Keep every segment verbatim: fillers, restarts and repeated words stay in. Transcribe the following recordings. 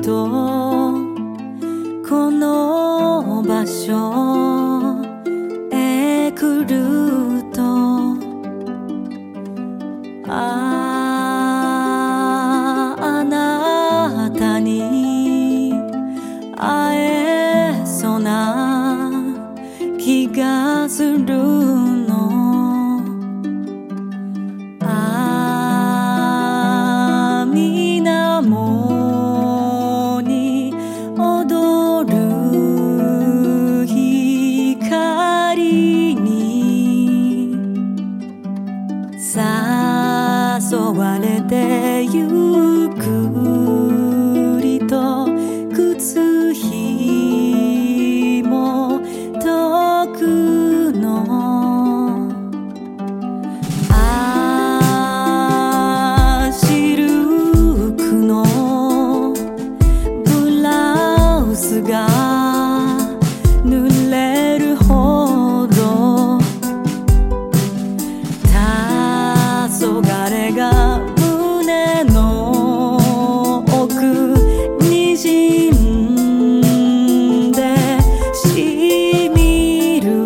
とこの場所へ来るとああ、あなたに会えそうな気がするのああ、水面に踊る光に誘われてゆっくりと靴ひも解くのああ、シルクのブラウスが濡れるほど黄昏が胸の奥にじんでしみる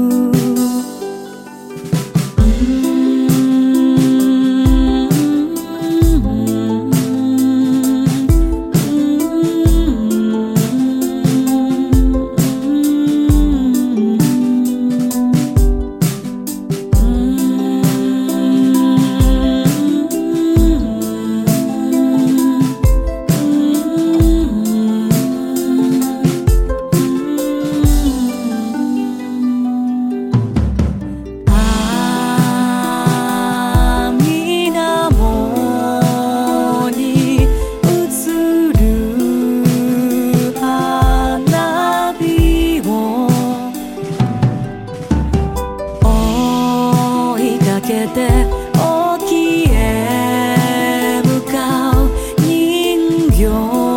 けて沖へ向かう人形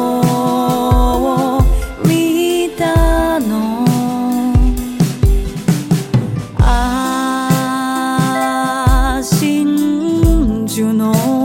を見たのああ、真珠の